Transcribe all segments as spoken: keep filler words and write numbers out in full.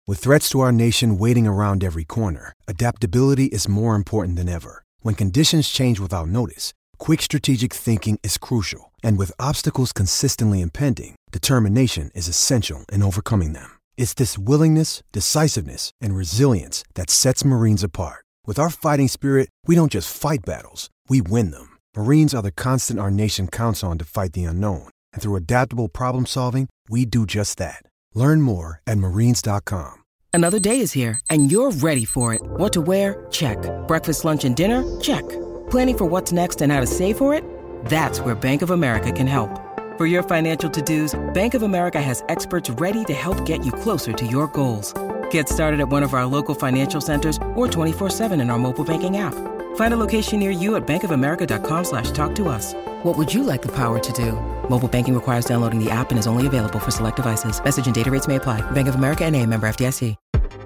With threats to our nation waiting around every corner, adaptability is more important than ever. When conditions change without notice, quick strategic thinking is crucial. And with obstacles consistently impending, determination is essential in overcoming them. It's this willingness, decisiveness, and resilience that sets Marines apart. With our fighting spirit, we don't just fight battles, we win them. Marines are the constant our nation counts on to fight the unknown. And through adaptable problem solving, we do just that. Learn more at marines dot com. Another day is here, and you're ready for it. What to wear? Check. Breakfast, lunch, and dinner? Check. Planning for what's next and how to save for it? That's where Bank of America can help. For your financial to-dos, Bank of America has experts ready to help get you closer to your goals. Get started at one of our local financial centers or twenty-four seven in our mobile banking app. Find a location near you at bankofamerica.com slash talk to us. What would you like the power to do? Mobile banking requires downloading the app and is only available for select devices. Message and data rates may apply. Bank of America N A, member F D I C.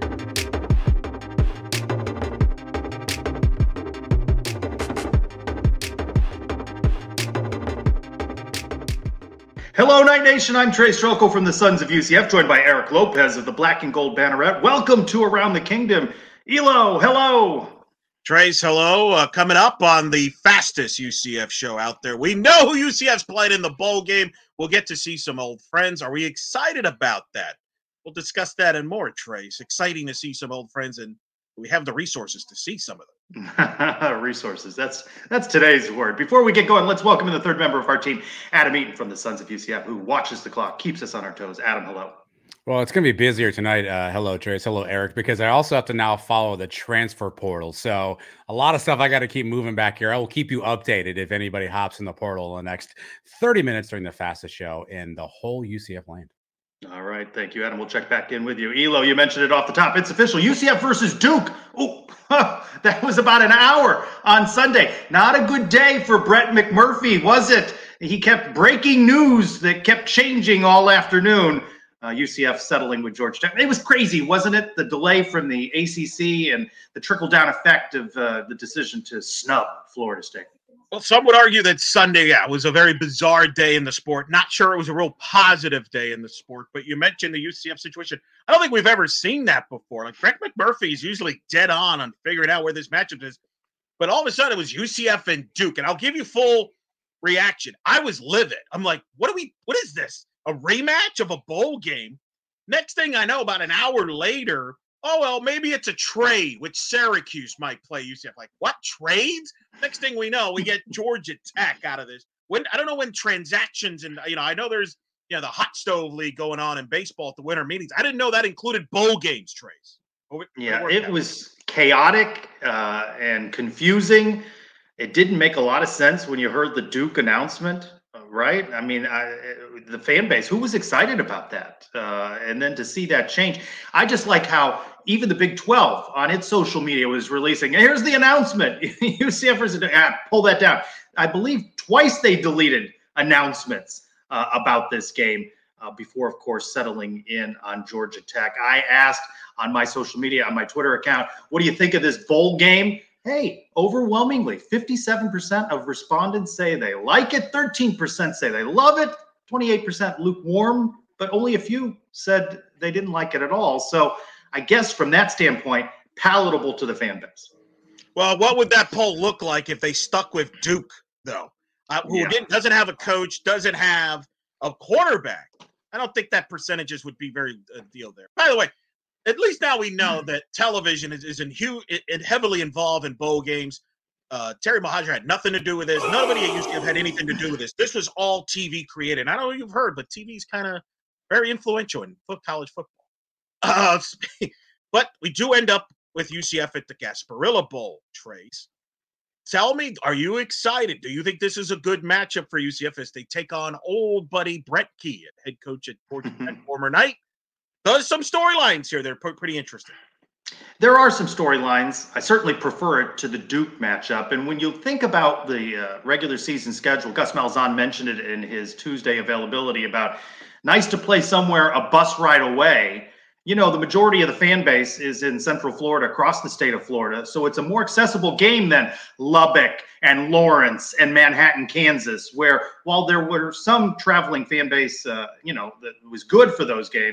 Hello, Night Nation. I'm Trey Strelko from the Sons of U C F, joined by Eric Lopez of the Black and Gold Banneret. Welcome to Around the Kingdom. Elo, hello. Trace, hello. Uh, coming up on the fastest U C F show out there. We know who U C F's played in the bowl game. We'll get to see some old friends. Are we excited about that? We'll discuss that and more, Trace. Exciting to see some old friends, and we have the resources to see some of them. Resources. That's that's today's word. Before we get going, let's welcome in the third member of our team, Adam Eaton from the Sons of U C F, who watches the clock, keeps us on our toes. Adam, hello. Well, it's going to be busier tonight. Uh, hello, Trace. Hello, Eric, because I also have to now follow the transfer portal. So a lot of stuff I got to keep moving back here. I will keep you updated if anybody hops in the portal in the next thirty minutes during the fastest show in the whole U C F land. All right. Thank you, Adam. We'll check back in with you. Elo, you mentioned it off the top. It's official. U C F versus Duke. Oh, that was about an hour on Sunday. Not a good day for Brett McMurphy, was it? He kept breaking news that kept changing all afternoon. Uh, U C F settling with Georgia Tech. It was crazy, wasn't it? The delay from the A C C and the trickle-down effect of uh, the decision to snub Florida State. Well, some would argue that Sunday, yeah, was a very bizarre day in the sport. Not sure it was a real positive day in the sport, but you mentioned the U C F situation. I don't think we've ever seen that before. Like, Brett McMurphy is usually dead on on figuring out where this matchup is, but all of a sudden it was U C F and Duke, and I'll give you full reaction. I was livid. I'm like, what are we, what is this? A rematch of a bowl game? Next thing I know, about an hour later, oh, well, maybe it's a trade, which Syracuse might play U C F. Like, what, trades? Next thing we know, we get Georgia Tech out of this. When I don't know when transactions, and, you know, I know there's, you know, the hot stove league going on in baseball at the winter meetings. I didn't know that included bowl games, Trace. Yeah, it was chaotic uh, and confusing. It didn't make a lot of sense when you heard the Duke announcement. Right? I mean, I, the fan base, who was excited about that? Uh, and then to see that change, I just like how even the Big twelve on its social media was releasing, here's the announcement. U C F versus, ah, pull that down. I believe twice they deleted announcements uh, about this game uh, before, of course, settling in on Georgia Tech. I asked on my social media, on my Twitter account, what do you think of this bowl game? Hey, overwhelmingly, fifty-seven percent of respondents say they like it. thirteen percent say they love it. twenty-eight percent lukewarm, but only a few said they didn't like it at all. So I guess from that standpoint, palatable to the fan base. Well, what would that poll look like if they stuck with Duke, though? Uh, who, yeah. again, doesn't have a coach, doesn't have a quarterback. I don't think that percentages would be very uh, deal there. By the way, at least now we know that television is, is in huge, it, it heavily involved in bowl games. Uh, Terry Mohajir had nothing to do with this. Nobody at U C F had anything to do with this. This was all T V created. I don't know if you've heard, but T V is kind of very influential in college football. Uh, but we do end up with U C F at the Gasparilla Bowl, Trace. Tell me, are you excited? Do you think this is a good matchup for U C F as they take on old buddy Brett Key, head coach at Georgia Tech, former Knight? There's some storylines here that are pretty interesting. There are some storylines. I certainly prefer it to the Duke matchup. And when you think about the uh, regular season schedule, Gus Malzahn mentioned it in his Tuesday availability about nice to play somewhere a bus ride away. You know, the majority of the fan base is in Central Florida, across the state of Florida. So it's a more accessible game than Lubbock and Lawrence and Manhattan, Kansas, where while there were some traveling fan base, uh, you know, that was good for those games,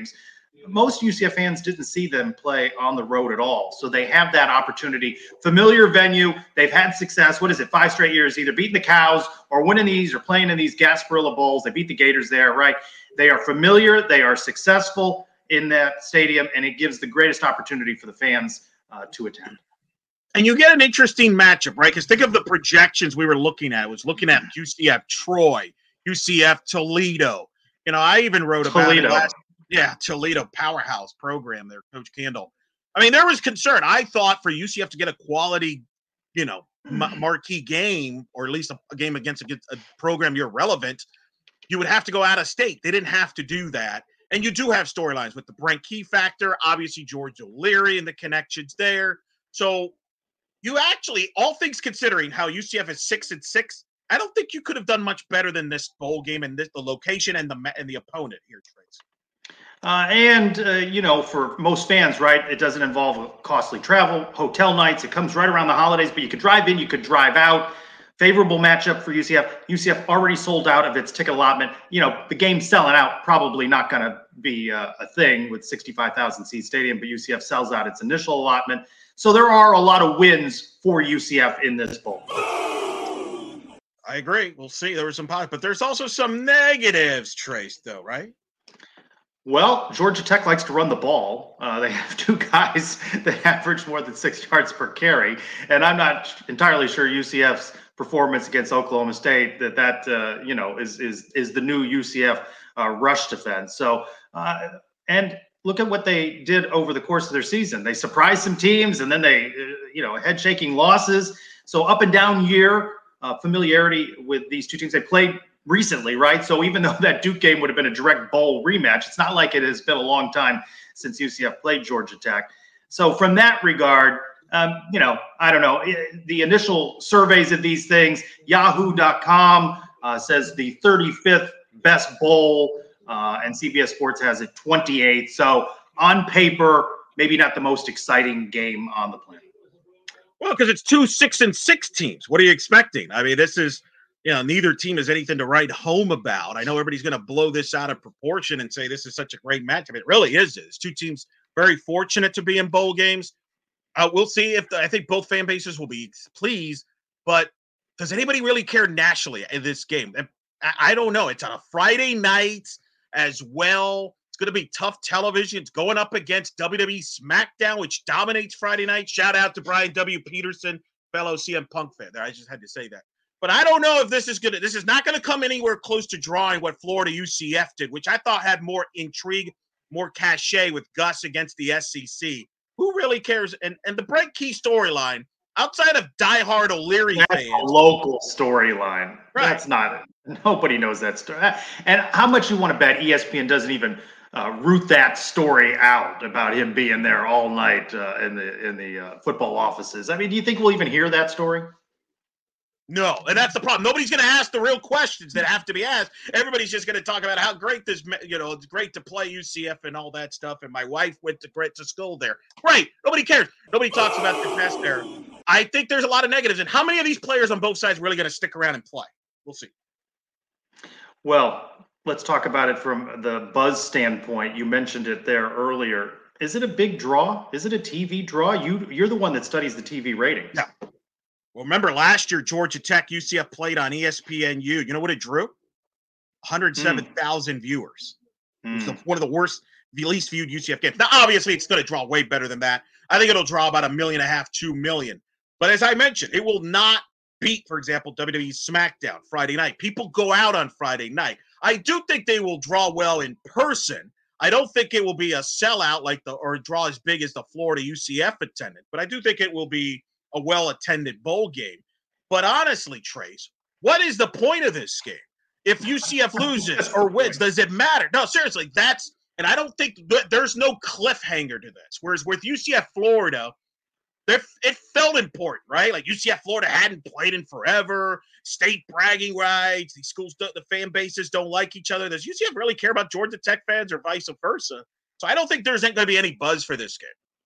most U C F fans didn't see them play on the road at all. So they have that opportunity. Familiar venue. They've had success. What is it? Five straight years, either beating the Cows or winning these or playing in these Gasparilla Bowls. They beat the Gators there, right? They are familiar. They are successful in that stadium, and it gives the greatest opportunity for the fans uh, to attend. And you get an interesting matchup, right? Because think of the projections we were looking at. I was looking at U C F Troy, U C F Toledo. You know, I even wrote about Toledo. it last Yeah, Toledo powerhouse program there, Coach Candle. I mean, there was concern. I thought for U C F to get a quality, you know, m- marquee game, or at least a, a game against a, a program you're relevant, you would have to go out of state. They didn't have to do that. And you do have storylines with the Brent Key factor, obviously George O'Leary and the connections there. So you actually, all things considering how U C F is six and six, I don't think you could have done much better than this bowl game and this, the location and the and the opponent here, Trace. Uh, and, uh, you know, for most fans, right, it doesn't involve costly travel, hotel nights. It comes right around the holidays, but you could drive in, you could drive out. Favorable matchup for U C F. U C F already sold out of its ticket allotment. You know, the game's selling out, probably not going to be a, a thing with sixty-five thousand seat stadium, but U C F sells out its initial allotment. So there are a lot of wins for U C F in this bowl. I agree. We'll see. There were some positives, but there's also some negatives, Trace, though, right? Well, Georgia Tech likes to run the ball. Uh, they have two guys that average more than six yards per carry, and I'm not entirely sure U C F's performance against Oklahoma State that that uh, you know is is is the new U C F uh, rush defense. So, uh, and look at what they did over the course of their season. They surprised some teams, and then they, uh, you know, head shaking losses. So up and down year, uh, familiarity with these two teams. They played recently, right? So even though that Duke game would have been a direct bowl rematch, it's not like it has been a long time since U C F played Georgia Tech. So from that regard, um, you know, I don't know. The initial surveys of these things, yahoo dot com uh, says the thirty-fifth best bowl, uh, and C B S Sports has it twenty-eighth. So on paper, maybe not the most exciting game on the planet. Well, because it's two six and six teams. What are you expecting? I mean, this is, you know, neither team has anything to write home about. I know everybody's going to blow this out of proportion and say this is such a great matchup. It really is. It's two teams very fortunate to be in bowl games. Uh, we'll see if the, I think both fan bases will be pleased, but does anybody really care nationally in this game? I, I don't know. It's on a Friday night as well. It's going to be tough television. It's going up against W W E SmackDown, which dominates Friday night. Shout out to Brian W. Peterson, fellow C M Punk fan there. I just had to say that. But I don't know if this is going to, this is not going to come anywhere close to drawing what Florida U C F did, which I thought had more intrigue, more cachet with Gus against the S E C. Who really cares? And and the Brent Key storyline, outside of diehard O'Leary That's fans. a local storyline. Right. That's not, nobody knows that story. And how much you want to bet E S P N doesn't even uh, root that story out about him being there all night uh, in the, in the uh, football offices? I mean, do you think we'll even hear that story? No, and that's the problem. Nobody's going to ask the real questions that have to be asked. Everybody's just going to talk about how great this, you know, it's great to play U C F and all that stuff. And my wife went to great to school there. Great. Nobody cares. Nobody talks about the past there. I think there's a lot of negatives. And how many of these players on both sides are really going to stick around and play? We'll see. Well, let's talk about it from the buzz standpoint. You mentioned it there earlier. Is it a big draw? Is it a T V draw? You, you're the one that studies the T V ratings. Yeah. Well, remember last year, Georgia Tech, U C F played on E S P N U. You know what it drew? one hundred seven thousand mm. viewers. Mm. It was the, one of the worst, the least viewed U C F games. Now, obviously, it's going to draw way better than that. I think it'll draw about a million and a half, two million. But as I mentioned, it will not beat, for example, W W E SmackDown Friday night. People go out on Friday night. I do think they will draw well in person. I don't think it will be a sellout like the or draw as big as the Florida U C F attendant, but I do think it will be a well-attended bowl game. But honestly, Trace, what is the point of this game? If U C F loses or wins, does it matter? No, seriously, that's – and I don't think – there's no cliffhanger to this. Whereas with U C F Florida, it felt important, right? Like U C F Florida hadn't played in forever, state bragging rights, these schools, the fan bases don't like each other. Does U C F really care about Georgia Tech fans or vice versa? So I don't think there's going to be any buzz for this game.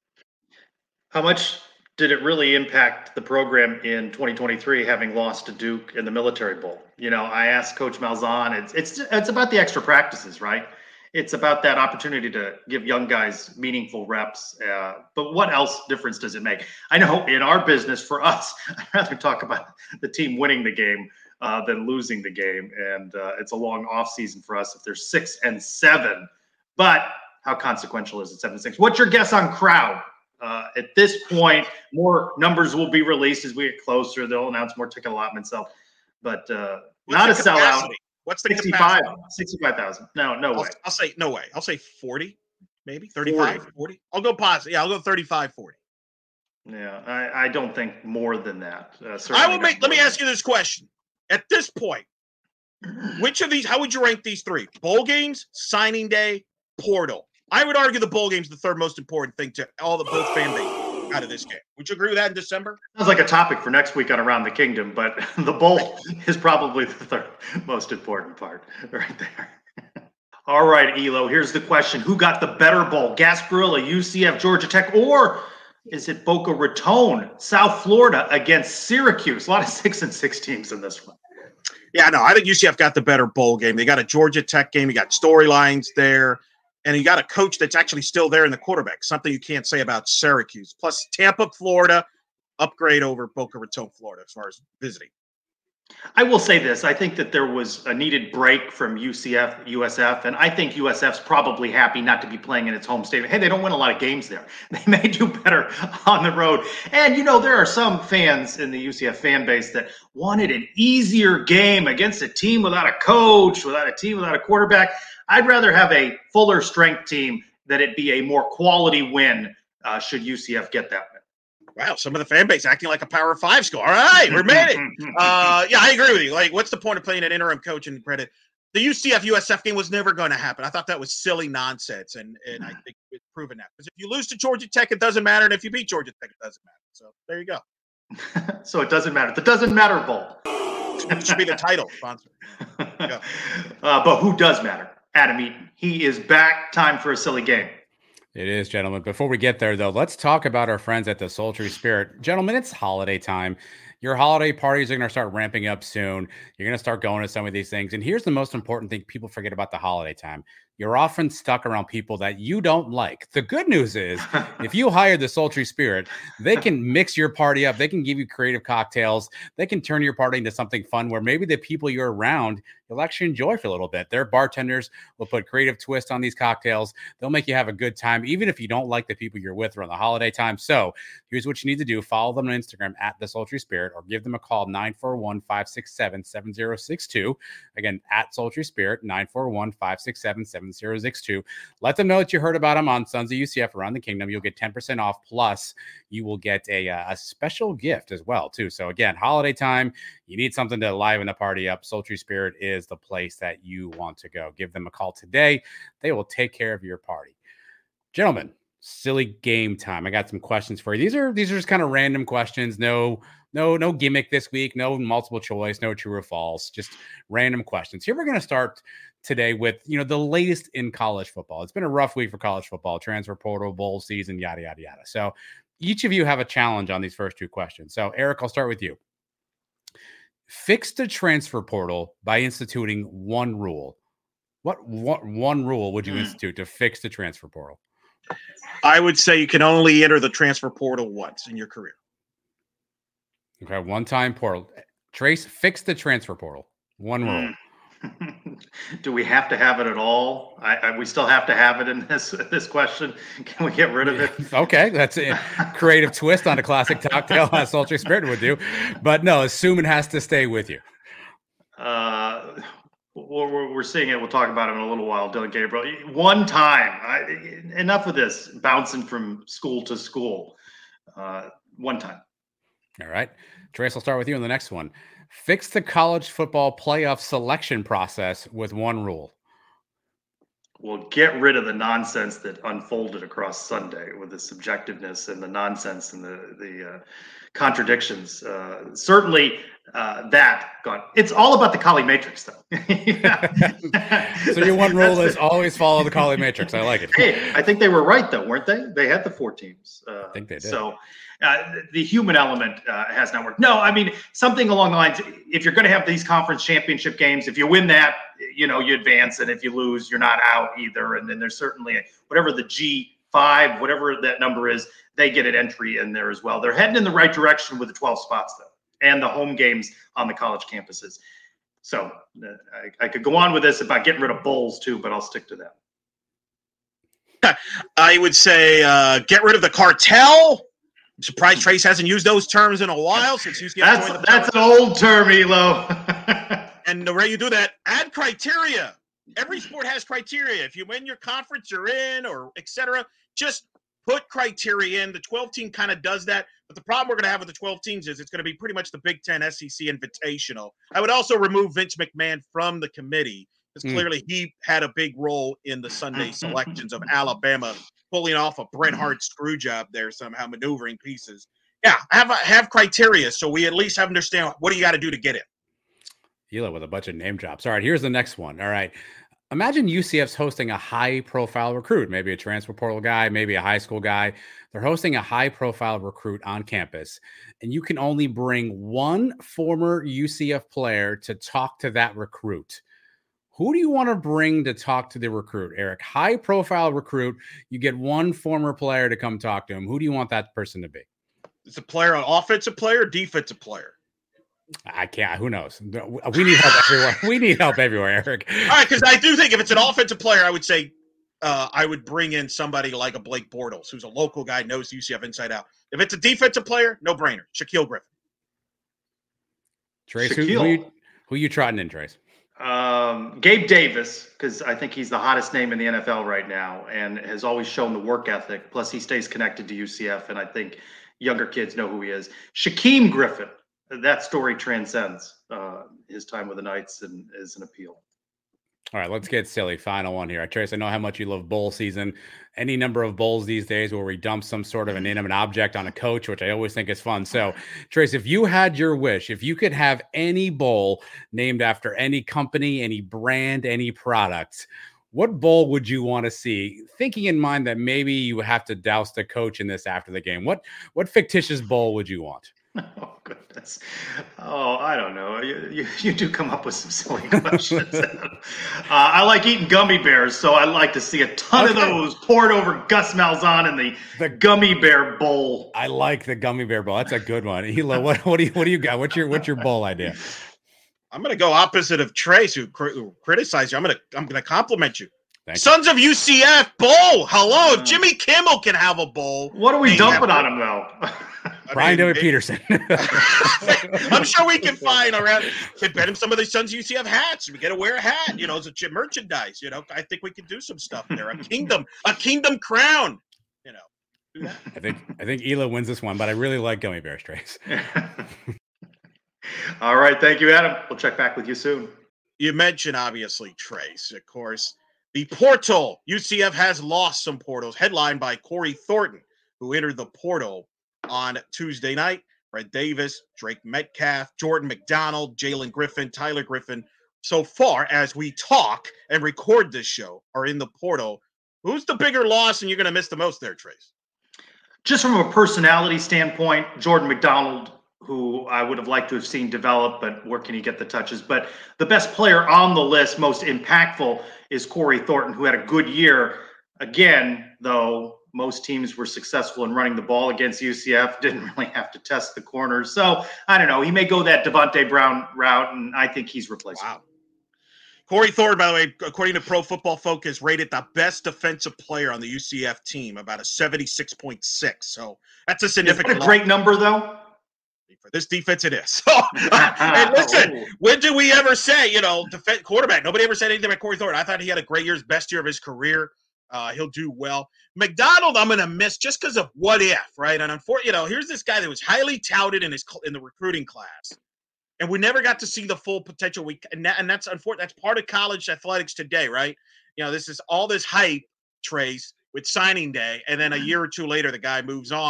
How much – did it really impact the program in twenty twenty-three, having lost to Duke in the Military Bowl? You know, I asked Coach Malzahn, it's it's it's about the extra practices, right? it's about that opportunity to give young guys meaningful reps. Uh, but what else difference does it make? I know in our business, for us, I'd rather talk about the team winning the game uh, than losing the game. And uh, it's a long off season for us if they're six and seven. But how consequential is it, seven and six? What's your guess on crowd? Uh, at this point, more numbers will be released as we get closer. They'll announce more ticket allotments. So, but uh, not a sellout. What's the sixty-five, sixty-five thousand. No, no I'll, way. I'll say no way. I'll say forty, maybe thirty-five, forty. forty. I'll go positive. Yeah, I'll go thirty-five, forty. Yeah, I, I don't think more than that. Uh, I will make, let me ask you this question. At this point, which of these, how would you rank these three? Bowl games, signing day, portal. I would argue the bowl game's the third most important thing to all the both fan base out of this game. Would you agree with that in December? Sounds like a topic for next week on Around the Kingdom, but the bowl is probably the third most important part right there. All right, Elo, here's the question. Who got the better bowl? Gasparilla, U C F, Georgia Tech, or is it Boca Raton, South Florida against Syracuse? A lot of six and six teams in this one. Yeah, no, I think U C F got the better bowl game. They got a Georgia Tech game. You got storylines there. And you got a coach that's actually still there in the quarterback, something you can't say about Syracuse. Plus, Tampa, Florida, upgrade over Boca Raton, Florida, as far as visiting. I will say this. I think that there was a needed break from U C F, U S F, and I think U S F's probably happy not to be playing in its home stadium. Hey, they don't win a lot of games there. They may do better on the road. And, you know, there are some fans in the U C F fan base that wanted an easier game against a team without a coach, without a team without a quarterback. I'd rather have a fuller strength team that it be a more quality win uh, should U C F get that win. Wow, some of the fan base acting like a Power Five school. All right, we're made it. Uh, yeah, I agree with you. Like, what's the point of playing an interim coach and credit? The U C F U S F game was never going to happen. I thought that was silly nonsense, and and I think it's proven that. Because if you lose to Georgia Tech, it doesn't matter, and if you beat Georgia Tech, it doesn't matter. So there you go. So it doesn't matter. The doesn't matter bowl. It should be the title sponsor. uh, but who does matter? Adam Eaton. He is back. Time for a silly game. It is, gentlemen. Before we get there, though, let's talk about our friends at the Sultry Spirit. Gentlemen, it's holiday time. Your holiday parties are going to start ramping up soon. You're going to start going to some of these things. And here's the most important thing people forget about the holiday time. You're often stuck around people that you don't like. The good news is if you hire the Sultry Spirit, they can mix your party up. They can give you creative cocktails. They can turn your party into something fun where maybe the people you're around you'll actually enjoy for a little bit. Their bartenders will put creative twist on these cocktails. They'll make you have a good time, even if you don't like the people you're with around the holiday time. So here's what you need to do. Follow them on Instagram at the Sultry Spirit or give them a call, nine four one, five six seven, seven zero six two. Again, at Sultry Spirit, nine four one, five six seven, seven zero six two. Let them know that you heard about them on Sons of U C F Around the Kingdom. You'll get ten percent off. Plus, you will get a, a special gift as well, too. So again, holiday time, you need something to liven the party up. Sultry Spirit is the place that you want to go. Give them a call today. They will take care of your party. Gentlemen, silly game time. I got some questions for you. These are these are just kind of random questions. No, no, no gimmick this week. No multiple choice. No true or false. Just random questions. Here we're going to start today with, you know, the latest in college football. It's been a rough week for college football. Transfer portal, bowl season, yada yada yada. So each of you have a challenge on these first two questions. So Eric, I'll start with you. Fix the transfer portal by instituting one rule. What, what one rule would you institute to fix the transfer portal? I would say you can only enter the transfer portal once in your career. Okay, one-time portal. Trace, fix the transfer portal. One rule. Do we have to have it at all? I, I, we still have to have it in this this question. Can we get rid of it? Okay, that's a creative twist on a classic cocktail as Sultry Spirit would do. But no, assume it has to stay with you. Uh, we're, we're seeing it. We'll talk about it in a little while. Dylan Gabriel. One time. I, enough of this bouncing from school to school. Uh, one time. All right. Trace, I'll start with you on the next one. Fix the college football playoff selection process with one rule. Well, get rid of the nonsense that unfolded across Sunday with the subjectiveness and the nonsense and the the uh, contradictions. Uh, certainly, uh, that gone. It's all about the Kali Matrix, though. So your one rule is always follow the Kali Matrix. I like it. Hey, I think they were right, though, weren't they? They had the four teams. Uh, I think they did. So uh, the human element uh, has not worked. No, I mean, something along the lines, if you're going to have these conference championship games, if you win that, you know, you advance. And if you lose, you're not out either. And then there's certainly whatever the G five, whatever that number is, they get an entry in there as well. They're heading in the right direction with the twelve spots, though, and the home games on the college campuses. So uh, I, I could go on with this about getting rid of bowls too, but I'll stick to that. I would say uh, get rid of the cartel. I'm surprised Trace hasn't used those terms in a while since U C F That's joined the that's an old term, Elo. And the way you do that, add criteria. Every sport has criteria. If you win your conference, you're in, or et cetera. Just put criteria in. The twelve team kind of does that. But the problem we're going to have with the twelve teams is it's going to be pretty much the Big Ten S E C Invitational. I would also remove Vince McMahon from the committee because Mm. clearly he had a big role in the Sunday selections of Alabama pulling off a Bret Hart screw job there somehow, maneuvering pieces. Yeah, have have criteria so we at least have understand what do you got to do to get in. Elo with a bunch of name drops. All right, here's the next one. All right. Imagine U C F's hosting a high-profile recruit, maybe a transfer portal guy, maybe a high school guy. They're hosting a high-profile recruit on campus, and you can only bring one former U C F player to talk to that recruit. Who do you want to bring to talk to the recruit, Eric? High-profile recruit. You get one former player to come talk to him. Who do you want that person to be? Is the player an offensive player or defensive player? I can't. Who knows? We need help everywhere. We need help everywhere, Eric. All right, because I do think if it's an offensive player, I would say uh, I would bring in somebody like a Blake Bortles, who's a local guy, knows U C F inside out. If it's a defensive player, no brainer. Shaquille Griffin. Trace, who, who, you, who you trotting in, Trace? Um, Gabe Davis, because I think he's the hottest name in the N F L right now and has always shown the work ethic. Plus, he stays connected to U C F, and I think younger kids know who he is. Shaquem Griffin. That story transcends uh, his time with the Knights and is an appeal. All right, let's get silly. Final one here. Trace, I know how much you love bowl season. Any number of bowls these days where we dump some sort of inanimate object on a coach, which I always think is fun. So, Trace, if you had your wish, if you could have any bowl named after any company, any brand, any product, what bowl would you want to see? Thinking in mind that maybe you have to douse the coach in this after the game. What what fictitious bowl would you want? Oh, goodness. Oh, I don't know. You, you, you do come up with some silly questions. uh, I like eating gummy bears, so I like to see a ton okay. of those poured over Gus Malzahn in the, the gummy bear bowl. I like the gummy bear bowl. That's a good one. Hilo, what, what do you what do you got? What's your what's your bowl idea? I'm going to go opposite of Trace, who, cr- who criticized you. I'm going to I'm going to compliment you. Thank Sons you. of U C F bowl. Hello, if Jimmy Kimmel can have a bowl. What are we dumping on him though? Brian W. Peterson. I'm sure we can find around. Can bet him some of the Sons of U C F hats. We get to wear a hat. You know, it's a merchandise. You know, I think we can do some stuff there. A kingdom, a kingdom crown. You know. Do that. I think I think Ela wins this one, but I really like gummy bears, Trace. All right, thank you, Adam. We'll check back with you soon. You mentioned obviously Trace, of course. The portal. U C F has lost some portals, headlined by Corey Thornton, who entered the portal on Tuesday night. Fred Davis, Drake Metcalf, Jordan McDonald, Jalen Griffin, Tyler Griffin. So far as we talk and record this show are in the portal. Who's the bigger loss and you're going to miss the most there, Trace? Just from a personality standpoint, Jordan McDonald, who I would have liked to have seen develop, but where can he get the touches? But the best player on the list, most impactful, is Corey Thornton, who had a good year. Again, though, most teams were successful in running the ball against U C F, didn't really have to test the corners. So, I don't know. He may go that Devontae Brown route, and I think he's replaceable. Wow. Corey Thornton, by the way, according to Pro Football Focus, rated the best defensive player on the U C F team, about a seventy-six point six. So that's a significant. Is that a great number, though? For this defense, it is. So, and listen, when did we ever say, you know, defense quarterback? Nobody ever said anything about Corey Thornton. I thought he had a great year, his best year of his career. Uh, he'll do well. McDonald, I'm going to miss just because of what if, right? And unfortunately, you know, here's this guy that was highly touted in his in the recruiting class, and we never got to see the full potential. We and, that, and that's unfortunate. That's part of college athletics today, right? You know, this is all this hype, Trace, with signing day, and then a year or two later, the guy moves on.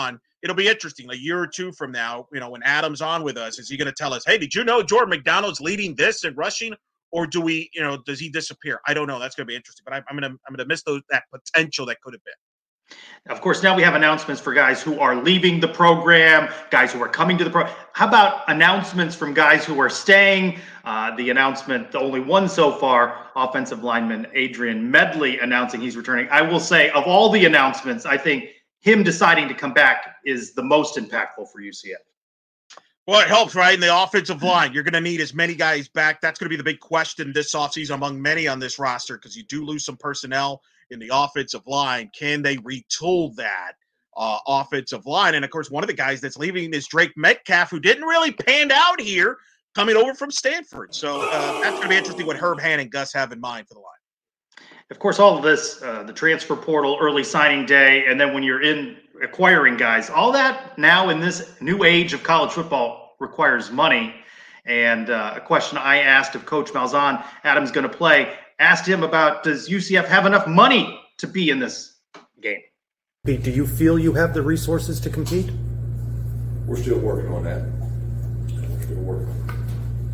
it'll be interesting. A year or two from now, you know, when Adam's on with us, is he going to tell us, hey, did you know Jordan McDonald's leading this in rushing? Or do we, you know, does he disappear? I don't know. That's going to be interesting. But I, I'm going to I'm going to miss those that potential that could have been. Of course, now we have announcements for guys who are leaving the program, guys who are coming to the program. How about announcements from guys who are staying? Uh, the announcement, the only one so far, offensive lineman Adrian Medley announcing he's returning. I will say, of all the announcements, I think him deciding to come back is the most impactful for U C F. Well, it helps, right? In the offensive line, you're going to need as many guys back. That's going to be the big question this offseason among many on this roster, because you do lose some personnel in the offensive line. Can they retool that uh, offensive line? And, of course, one of the guys that's leaving is Drake Metcalf, who didn't really pan out here coming over from Stanford. So uh, that's going to be interesting what Herb Hand and Gus have in mind for the line. Of course, all of this, uh, the transfer portal, early signing day, and then when you're in acquiring guys, all that now in this new age of college football requires money. And uh, a question I asked of Coach Malzahn, Adam's going to play, asked him about, does U C F have enough money to be in this game? Pete, do you feel you have the resources to compete? We're still working on that. We're still working on that.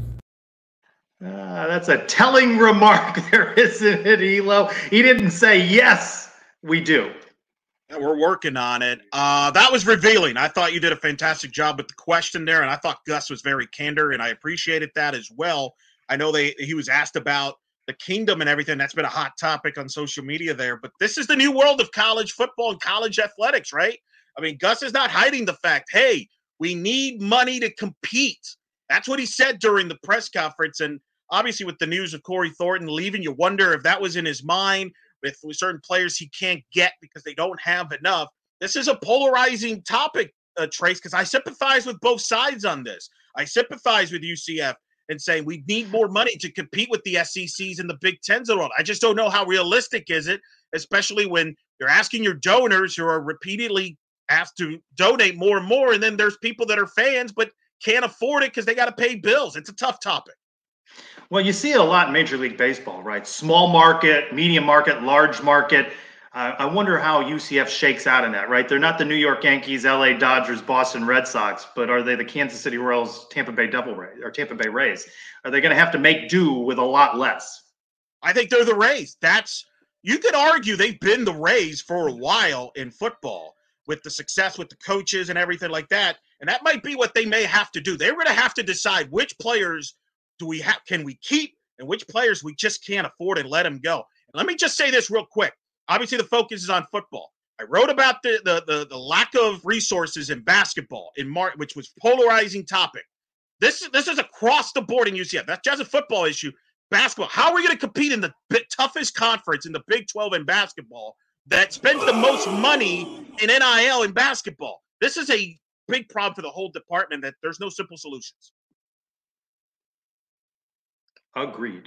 Uh, that's a telling remark there, isn't it, Elo? He didn't say, yes, we do. Yeah, we're working on it. Uh, that was revealing. I thought you did a fantastic job with the question there, and I thought Gus was very candor, and I appreciated that as well. I know they he was asked about the kingdom and everything. That's been a hot topic on social media there, but this is the new world of college football and college athletics, right? I mean, Gus is not hiding the fact, hey, we need money to compete. That's what he said during the press conference, and obviously, with the news of Corey Thornton leaving, you wonder if that was in his mind with certain players he can't get because they don't have enough. This is a polarizing topic, uh, Trace, because I sympathize with both sides on this. I sympathize with U C F and saying we need more money to compete with the S E Cs and the Big Tens of the world. I just don't know how realistic is it, especially when you're asking your donors who are repeatedly asked to donate more and more, and then there's people that are fans but can't afford it because they got to pay bills. It's a tough topic. Well, you see it a lot in Major League Baseball, right? Small market, medium market, large market. Uh, I wonder how U C F shakes out in that, right? They're not the New York Yankees, L A Dodgers, Boston Red Sox, but are they the Kansas City Royals, Tampa Bay Devil Rays, or Tampa Bay Rays? Are they going to have to make do with a lot less? I think they're the Rays. That's you could argue they've been the Rays for a while in football with the success with the coaches and everything like that. And that might be what they may have to do. They're going to have to decide which players do we have, can we keep, and which players we just can't afford and let them go. And let me just say this real quick. Obviously, the focus is on football. I wrote about the the the, the lack of resources in basketball in March, which was polarizing topic. This, this is across the board in U C F. That's just a football issue. Basketball. How are we going to compete in the toughest conference in the Big twelve in basketball that spends the most money in N I L in basketball? This is a big problem for the whole department that there's no simple solutions. Agreed.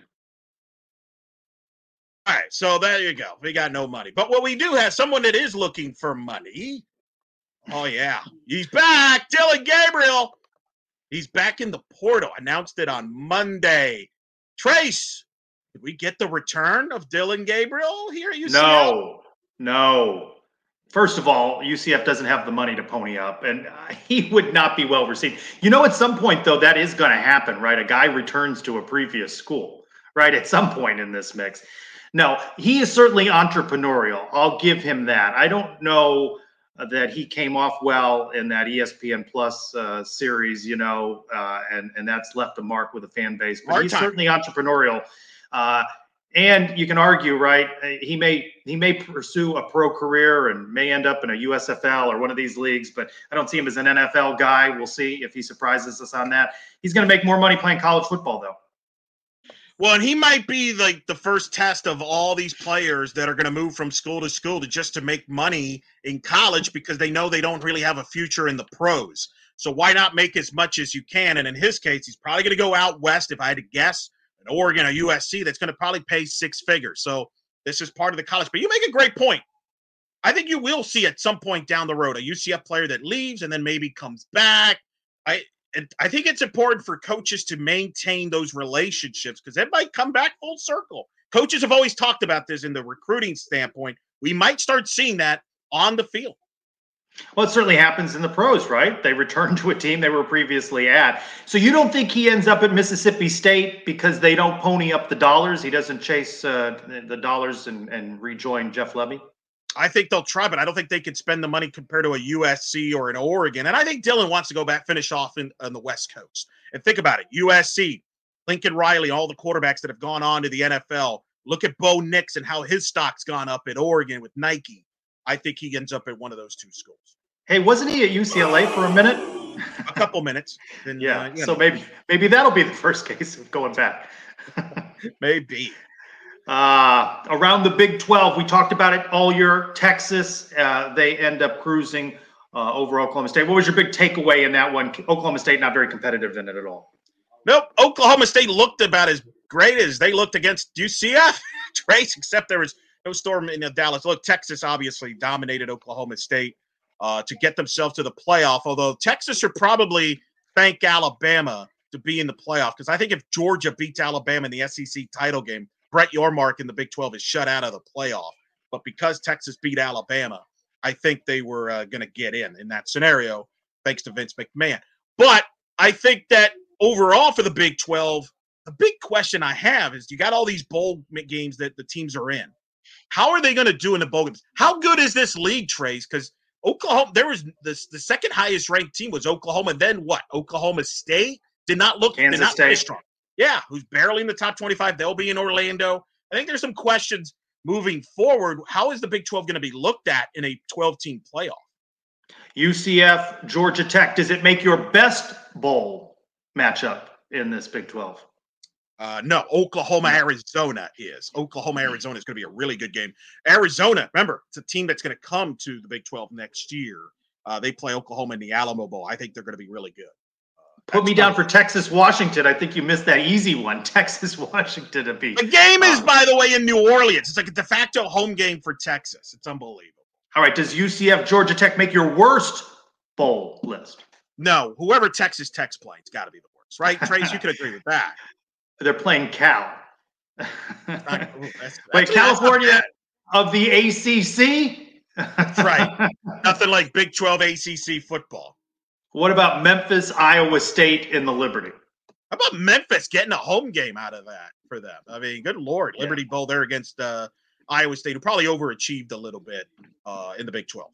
All right, so there you go. We got no money. But what we do have, someone that is looking for money. Oh, yeah. He's back. Dillon Gabriel. He's back in the portal. Announced it on Monday. Trace, did we get the return of Dillon Gabriel here at U C F? No, no. First of all, U C F doesn't have the money to pony up, and he would not be well received. You know, at some point, though, that is going to happen, right? A guy returns to a previous school, right? At some point in this mix. No, he is certainly entrepreneurial. I'll give him that. I don't know that he came off well in that E S P N Plus uh, series, you know, uh, and, and that's left a mark with the fan base. But Hard he's time. certainly entrepreneurial. Uh, And you can argue, right? He may he may pursue a pro career and may end up in a U S F L or one of these leagues, but I don't see him as an N F L guy. We'll see if he surprises us on that. He's going to make more money playing college football, though. Well, and he might be like the first test of all these players that are going to move from school to school to just to make money in college because they know they don't really have a future in the pros. So why not make as much as you can? And in his case, he's probably going to go out west, if I had to guess, an Oregon or U S C that's going to probably pay six figures. So this is part of the college. But you make a great point. I think you will see at some point down the road a U C F player that leaves and then maybe comes back. I and I think it's important for coaches to maintain those relationships because it might come back full circle. Coaches have always talked about this in the recruiting standpoint. We might start seeing that on the field. Well, it certainly happens in the pros, right? They return to a team they were previously at. So you don't think he ends up at Mississippi State because they don't pony up the dollars? He doesn't chase uh, the dollars and, and rejoin Jeff Lebby? I think they'll try, but I don't think they could spend the money compared to a U S C or an Oregon. And I think Dylan wants to go back, finish off in, on the West Coast. And think about it. U S C, Lincoln Riley, all the quarterbacks that have gone on to the N F L. Look at Bo Nix and how his stock's gone up at Oregon with Nike. I think he ends up at one of those two schools. Hey, wasn't he at U C L A for a minute? A couple minutes. Then, yeah. Uh, so know. maybe maybe that'll be the first case of going back. Maybe. Uh, around the Big twelve, we talked about it all year. Texas, uh, they end up cruising uh, over Oklahoma State. What was your big takeaway in that one? Oklahoma State not very competitive in it at all. Nope. Oklahoma State looked about as great as they looked against U C F, Trace, except there was no storm in Dallas. Look, Texas obviously dominated Oklahoma State uh, to get themselves to the playoff, although Texas should probably thank Alabama to be in the playoff, because I think if Georgia beats Alabama in the S E C title game, Brett Yormark in the Big twelve is shut out of the playoff. But because Texas beat Alabama, I think they were uh, going to get in in that scenario, thanks to Vince McMahon. But I think that overall for the Big twelve, the big question I have is you got all these bowl games that the teams are in. How are they going to do in the bowl games? How good is this league, Trace? Because Oklahoma, there was this, the second highest ranked team was Oklahoma. Then what? Oklahoma State did not look Kansas did not State. play strong. Yeah, who's barely in the top twenty-five. They'll be in Orlando. I think there's some questions moving forward. How is the Big twelve going to be looked at in a twelve-team playoff? U C F, Georgia Tech. Does it make your best bowl matchup in this Big twelve? Uh, no, Oklahoma, Arizona is. Oklahoma, Arizona is going to be a really good game. Arizona, remember, it's a team that's going to come to the Big twelve next year. Uh, they play Oklahoma in the Alamo Bowl. I think they're going to be really good. Uh, Put me down for Texas, Washington. I think you missed that easy one. Texas, Washington to beat. The game is, um, by the way, in New Orleans. It's like a de facto home game for Texas. It's unbelievable. All right. Does U C F, Georgia Tech make your worst bowl list? No. Whoever Texas Tech's playing, it's got to be the worst, right? Trace, you can agree with that. They're playing Cal. Not, ooh, that's, Wait, that's, California that's of the A C C? That's right. Nothing like Big twelve A C C football. What about Memphis, Iowa State in the Liberty? How about Memphis getting a home game out of that for them? I mean, good Lord. Yeah. Liberty Bowl there against uh, Iowa State, who probably overachieved a little bit uh, in the Big twelve.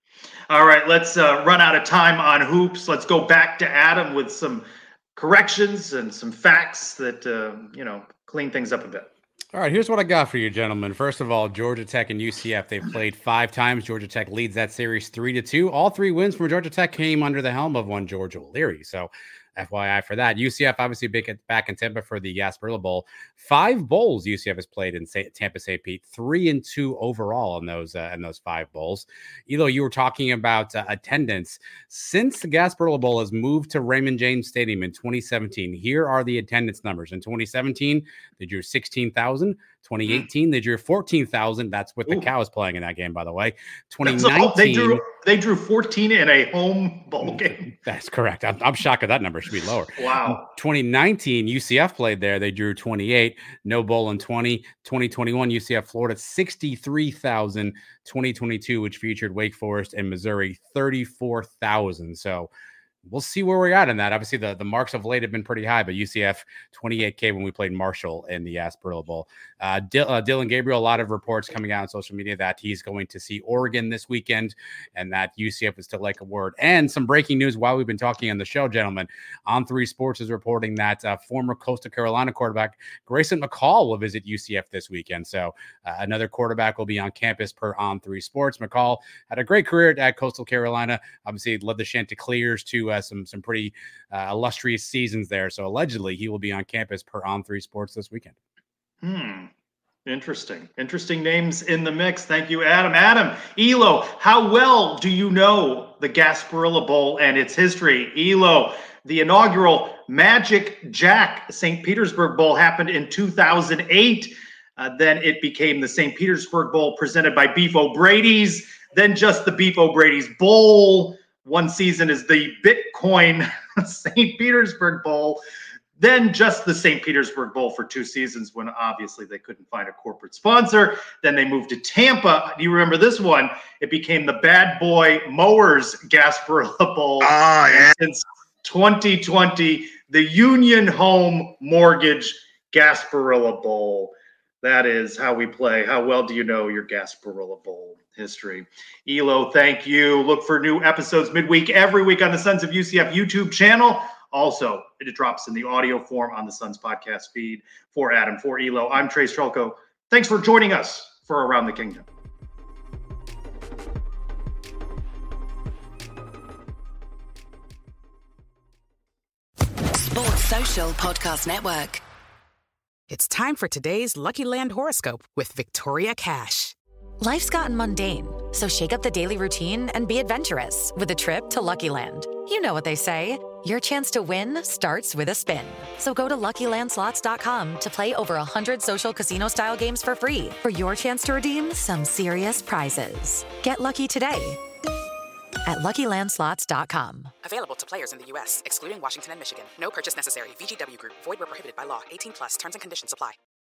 All right, let's uh, run out of time on hoops. Let's go back to Adam with some corrections and some facts that, uh, you know, clean things up a bit. All right, here's what I got for you, gentlemen. First of all, Georgia Tech and U C F, they've played five times. Georgia Tech leads that series three to two. All three wins from Georgia Tech came under the helm of one George O'Leary. So F Y I for that. U C F obviously big back in Tampa for the Gasparilla Bowl. Five bowls U C F has played in Tampa, Saint Pete. Three and two overall in those uh, in those five bowls. Elo, you were talking about uh, attendance. Since the Gasparilla Bowl has moved to Raymond James Stadium in twenty seventeen, here are the attendance numbers. In twenty seventeen, they drew sixteen thousand. twenty eighteen, they drew fourteen thousand. That's with the Ooh. Cows playing in that game, by the way. twenty That's nineteen, all- they drew they drew fourteen in a home bowl game. That's correct. I'm, I'm shocked that that number should be lower. Wow. twenty nineteen, U C F played there. They drew twenty-eight. No bowl in twenty. twenty twenty-one, U C F Florida, sixty-three thousand. twenty twenty-two, which featured Wake Forest and Missouri, thirty-four thousand. So we'll see where we're at in that. Obviously, the, the marks of late have been pretty high, but U C F twenty-eight K when we played Marshall in the Gasparilla Bowl. Uh, D- uh, Dylan Gabriel, a lot of reports coming out on social media that he's going to see Oregon this weekend and that U C F is to like a word. And some breaking news while we've been talking on the show, gentlemen. On three Sports is reporting that uh, former Coastal Carolina quarterback Grayson McCall will visit U C F this weekend. So uh, another quarterback will be on campus per On three Sports. McCall had a great career at Coastal Carolina. Obviously, led the Chanticleers to uh, some some pretty uh, illustrious seasons there. So allegedly, he will be on campus per On three Sports this weekend. Hmm. Interesting. Interesting names in the mix. Thank you, Adam. Adam, Elo, how well do you know the Gasparilla Bowl and its history? Elo, the inaugural Magic Jack Saint Petersburg Bowl happened in two thousand eight. Uh, then it became the Saint Petersburg Bowl presented by Beef O'Brady's, then just the Beef O'Brady's Bowl. One season is the Bitcoin Saint Petersburg Bowl. then just the Saint Petersburg Bowl for two seasons when obviously they couldn't find a corporate sponsor. Then they moved to Tampa. Do you remember this one? It became the Bad Boy Mowers Gasparilla Bowl. Oh, yeah. Since twenty twenty, the Union Home Mortgage Gasparilla Bowl. That is how we play. How well do you know your Gasparilla Bowl history? Elo, thank you. Look for new episodes midweek every week on the Sons of U C F YouTube channel. Also, it drops in the audio form on the Suns podcast feed. For Adam, for Elo, I'm Trey Strelko. Thanks for joining us for Around the Kingdom. Sports Social Podcast Network. It's time for today's Lucky Land horoscope with Victoria Cash. Life's gotten mundane, so shake up the daily routine and be adventurous with a trip to Lucky Land. You know what they say, your chance to win starts with a spin. So go to Lucky Land Slots dot com to play over one hundred social casino-style games for free for your chance to redeem some serious prizes. Get lucky today at Lucky Land Slots dot com. Available to players in the U S, excluding Washington and Michigan. No purchase necessary. V G W Group. Void where prohibited by law. eighteen plus. Terms and conditions apply.